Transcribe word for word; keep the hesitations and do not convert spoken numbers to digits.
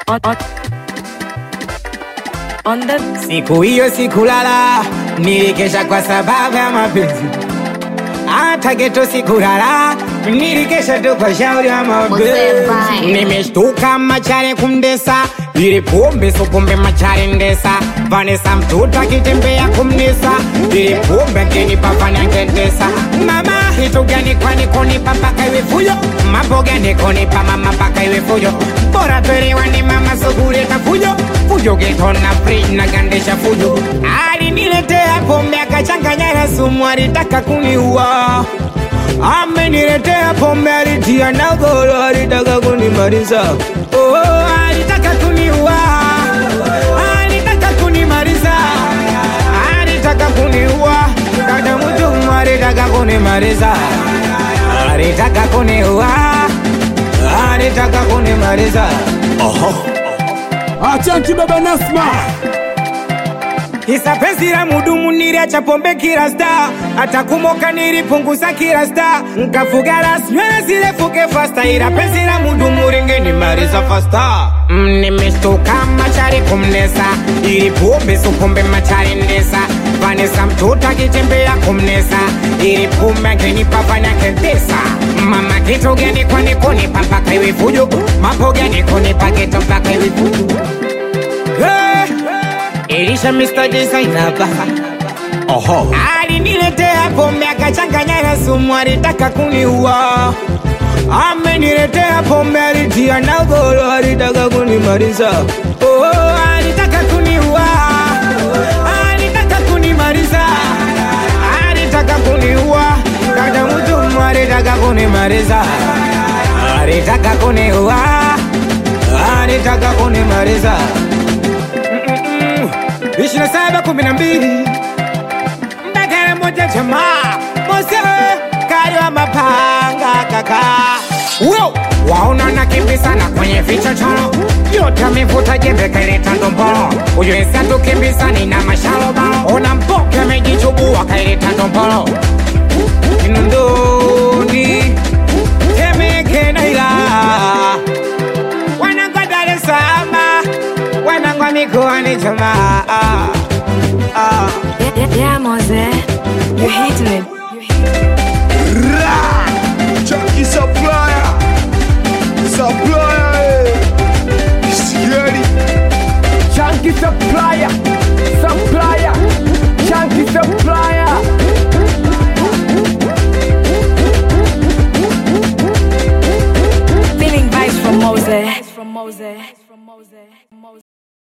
on, on, on the Siku hiyo sikulala, nilikesha kwa sababu ya mapenzi. Hata geto sikulala, nilikesha tu kwa shauri ya mapenzi. Nimeshtuka machare kumdesa, ili pombe so pombe machare ndesa. Vanessa mtuta kitembea kumnisa, ili pombe kenipa vani angedesa. Mama hitu gani kwani kunipa mpaka iwe fujo? Mambo gani kunipa mama mpaka iwe fujo? Bora tuelewani mama soguleta fujo. Fujo geto na free na gandesha fujo. Aliniletea pombe akachanganya na sumu, alitaka kuniua. Ameniletea pombe alitia na golo, alitaka kunimaliza. Oh, alitaka kuniua. Alitaka kunimaliza. Alitaka kuniua. Dada mtu alitaka kunimaliza. Alitaka kuniua. Alitaka kunimaliza. Oho. Achanki baba Nasma. Isa penzi la mudumu niliacha pombe kila star. Hata kumoka nilipunguza kila star. Nkafuga ras nywele zile fuke fasta. Ila penzi la mudumu ringeni mariza fasta. mm, Nimeshtuka machari kumnesa, ili pombe so pombe machari ndesa. Vanessa mtuta kitembea kumnesa, ili pombe angenipa vani angedesa. Mama kitu gani kwani kunipa mpaka iwe fujo? Mambo gani kunipa geto mpaka iwe fujo? Hey! Elisha mister Designer baka. Oho. Aliniletea pombe akachanganya na sumu, alitaka kuniua. Ameniletea pombe alitia na golo, alitaka kunimaliza. Oh, alitaka kuniua. Alitaka kunimaliza. Alitaka kuniua. Dada mtu alitaka kunimaliza. Alitaka kuniua. Alitaka kunimaliza. Ishirini na saba kumi na mbili Mbagala moja jamaa Mose kari wa mapanga kaka. Wow! Waona nakimbisana kwenye vichochoro, yote amevuta jembe kaileta ndombolo. Ujuesa tukimbisani na mashaloba, ona mpoke amejichubua kaileta ndombolo. Inundoni Temeke na ila wanangwa Dar es Salaam, wanangwa mikoani jamaa. ah, ah. yeah, yeah, yeah, Mose, you're hitting it. Ra. Chunky supplier. Supplier. eh. Scary. Chunky supplier, supplier, chunky supplier. Feeling vibes from Mose. From Mose. From Mose.